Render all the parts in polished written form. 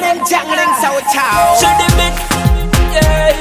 Jangling, jangling, so chow. Should the bit, yeah.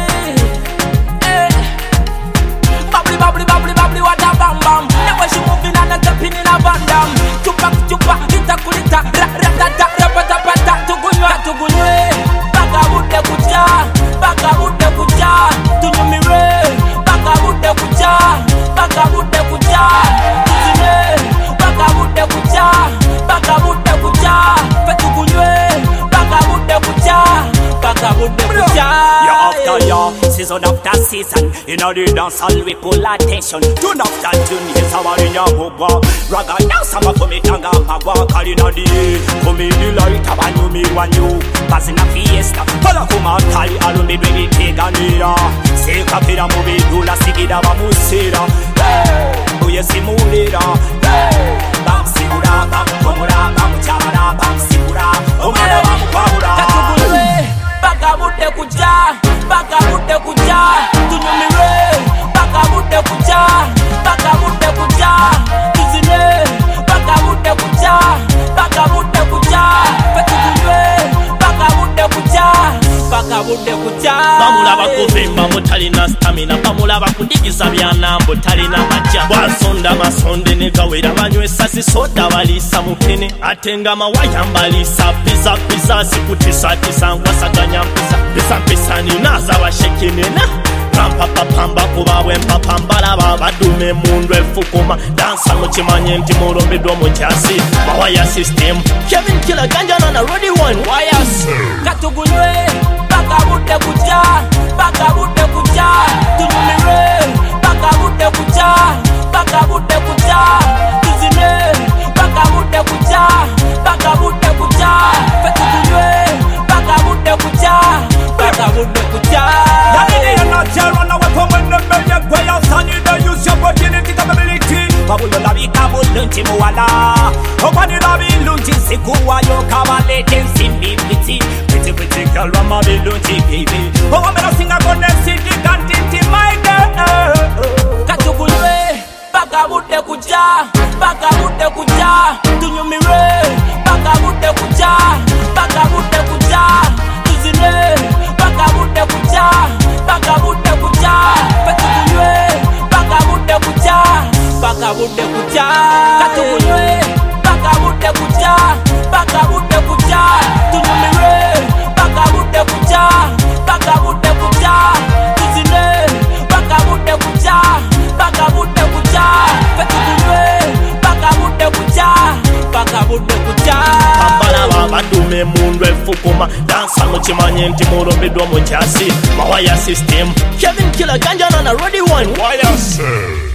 Bubbly, bubbly, bubbly, bubbly, what a bam bam. The way she moving and a jumping in a van dam. Chupa, chupa, hita kulita, ratata, rapata, pata, tugunywa, tugunywe. Baka bude kucha, baka bude kucha, tunyumire. Baka bude kucha, baka bude kucha, tuzine. Baka bude kucha, baka bude kucha, fetugunywe. Baka bude kucha, baka bude kucha. After ya, season after season, you know the dance all we pull attention. Tune after tune, yes, our in your boba. Raga now sama for me tanga magwa kalina di. For me the light of a new me one you. Passing a fiesta, para kuma tali alu me baby tega nira. Se kapira mubi dula sigida va musira. Oye simulira. Bam sigura, bam komura, bam chavara, bam sigura. Omara bam paura. Baka bude kucha, baka bude kucha, tunyumire. Baka bude kucha, baka bude kucha, tuzine. Baka bude kucha, baka bude kucha, fetugunywe. Baka bude kucha, baka bude kucha. Bamulaba kuvimba mutalina stamina, bamulaba kudigiza byanambo talina majja. Bwasonda masonde ne gawera banywesa sisoda balisa mukene. Atenga mawayambalisa pizza pizza sikutisa tisa ngwasaganya mpisa. Pisa mpisa ni naza bashekenena. Pampa pamba kubawe mpapambala babadume mundu efukuma. Dansa muchimanye nti mulombeddwa mu kyasi. Mawaya system Kevin Killer ganja na ready one wires. Katugunywe, baka bude kucha, baka bude kucha, tunyumire. Baka bude kucha, baka bude kucha, tuzine. Baka bude kucha, baka bude kucha, fetugunywe. Baka bude kucha, baka bude kucha. Run away from when the million players and you don't use your virginity capability. Kabulo labi kabulunti muwala. Opani labi lunti sikuwa yo kabalete simbi pretty. Pretty pretty girl rama bilunti baby. Oh I'm gonna sing a goddess city cantinti my girl. Katugunywe, baka bude kucha, baka bude kucha, tunyumire. Baka bude kucha, baka bude kucha, tuzine. Baka bude kucha, baka bude kucha, fetugunywe. Baka bude kucha, baka bude kucha. Katugunywe, baka bude kucha, baka bude kucha, tunyumire. Baka bude kucha, baka bude kucha, tuzine. Baka bude kucha, baka bude kucha, fetugunywe. Baka bude kucha, baka bude kucha. Bambalaba badume mundu efukuma. Dansa muchimanye nti mulombeddwa mu kyasi. Mawaya system Kevin Killer ganja na ready one wires.